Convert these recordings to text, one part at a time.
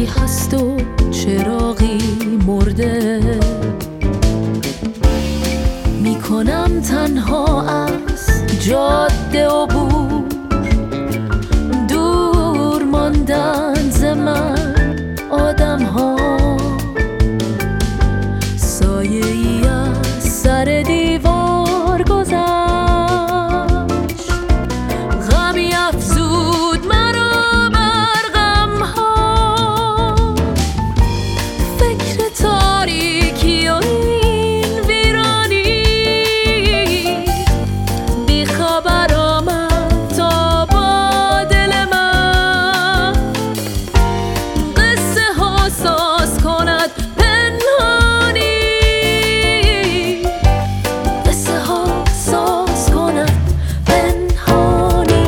ای هست و چراغی مرده، میکنم تنها از جاده عبور، دور ماندن ز من آدم ها، سایه ای از سر دیوار گذشت، غمی افزود مرا بر غم ها، فکر تاریکی و این ویرانی، بی خبر آمد تا با دل من، قصه ها ساز کند پنهانی، قصه ها ساز کند پنهانی.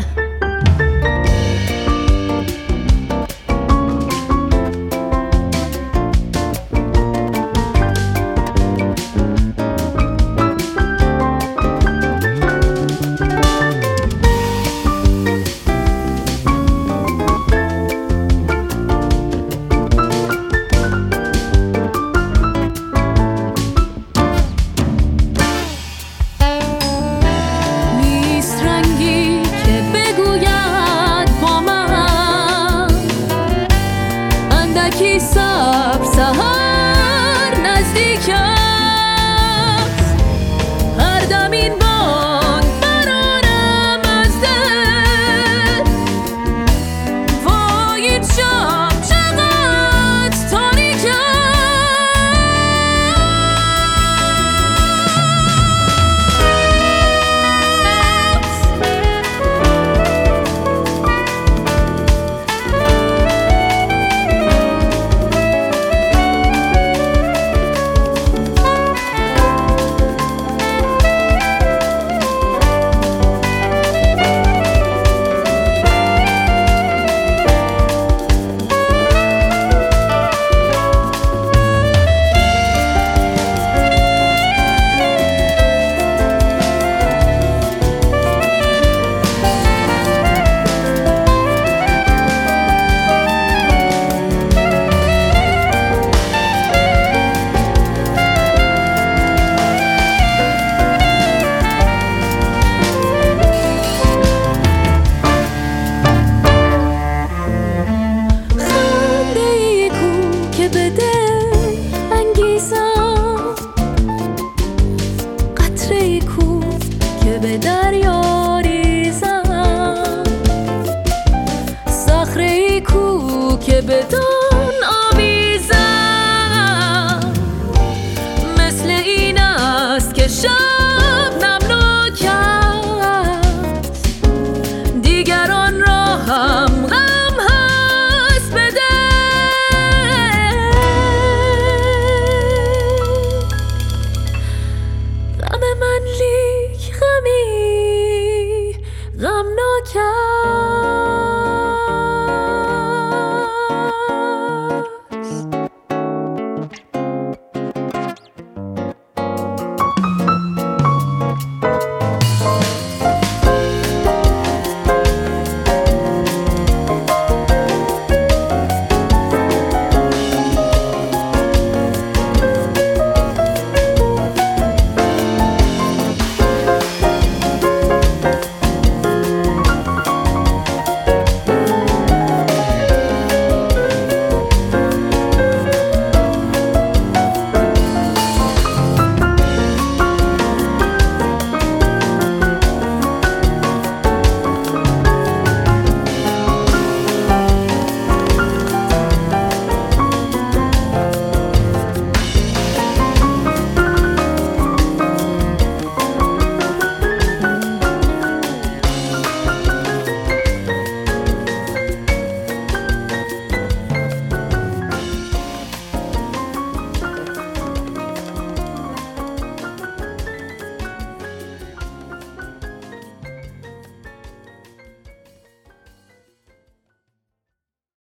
نیست رنگی که بگوید با من، اندکی صبر سحر نزدیک